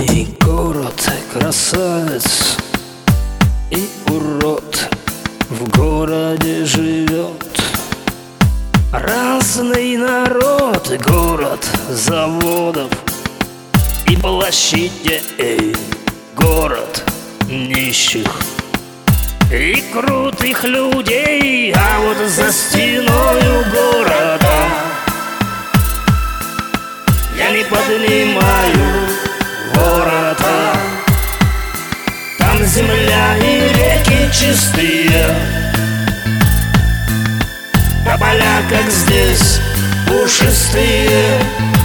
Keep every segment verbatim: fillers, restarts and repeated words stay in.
Мой город красавец и урод в городе живет. Разный народ, город заводов и площадей, город нищих и крутых людей. А вот за стеною города я не поднимаю ворота. Там земля и реки чистые, а поля, как здесь, пушистые.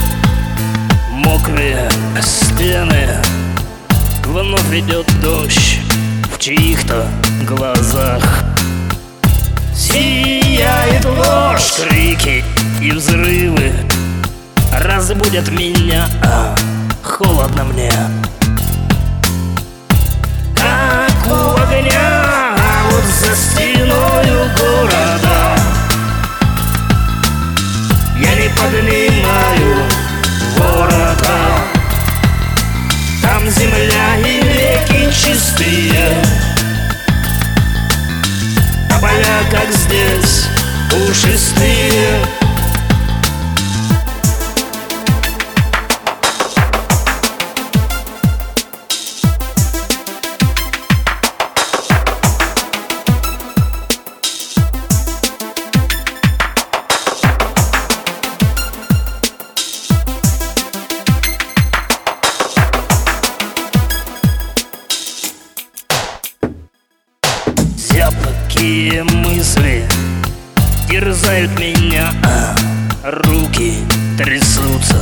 Мокрые стены, вновь идет дождь в чьих-то глазах. Сияет ложь, крики и взрывы разбудят меня, а холодно мне, как у огня. А вот за стеною города я не поднимаю ворота. Там земля и реки чистые, а поля, как здесь, пушистые. Зябкие мысли терзают меня, а руки трясутся.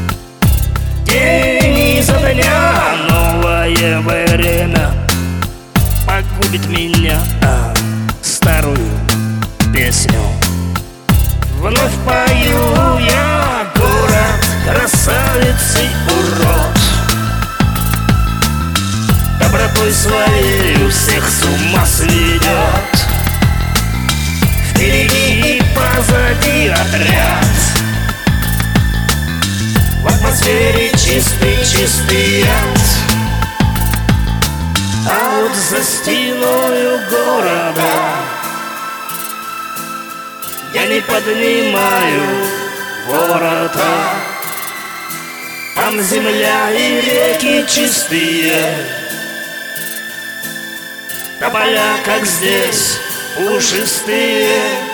День изо дня новое время погубит меня, а старую песню вновь пою я. Город красавец и урод, добротой своей всех с ума сведет. Впереди и позади отряд, в атмосфере чистый, чистый яд. А вот за стеною города я не поднимаю ворота. Там земля и реки чистые, а поля, как здесь, пушистые.